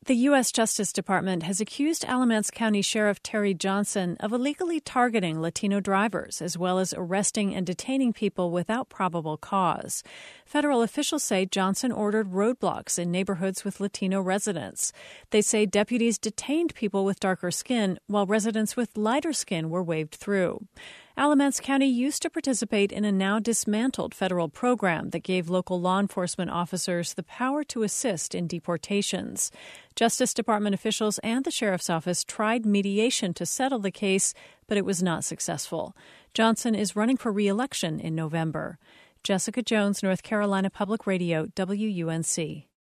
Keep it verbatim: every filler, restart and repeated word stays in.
The U S Justice Department has accused Alamance County Sheriff Terry Johnson of illegally targeting Latino drivers, as well as arresting and detaining people without probable cause. Federal officials say Johnson ordered roadblocks in neighborhoods with Latino residents. They say deputies detained people with darker skin, while residents with lighter skin were waved through. Alamance County used to participate in a now dismantled federal program that gave local law enforcement officers the power to assist in deportations. Justice Department officials and the sheriff's office tried mediation to settle the case, but it was not successful. Johnson is running for re-election in November. Jessica Jones, North Carolina Public Radio, W U N C.